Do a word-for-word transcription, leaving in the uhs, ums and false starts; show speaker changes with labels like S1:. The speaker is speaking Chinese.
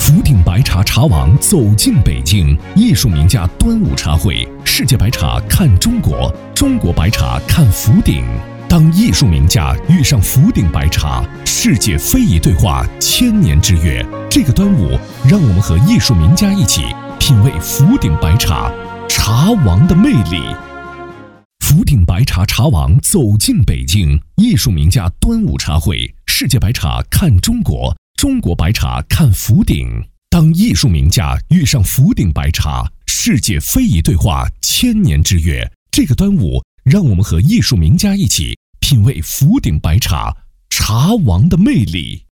S1: 福鼎白茶茶王走进北京，艺术名家端午茶会，世界白茶看中国，中国白茶看福鼎。当艺术名家遇上福鼎白茶，世界非遗对话千年之约。这个端午，让我们和艺术名家一起品味福鼎白茶茶王的魅力。福鼎白茶茶王走进北京，艺术名家端午茶会，世界白茶看中国，中国白茶看福鼎。当艺术名家遇上福鼎白茶，世界非遗对话千年之约。这个端午，让我们和艺术名家一起品味福鼎白茶茶王的魅力。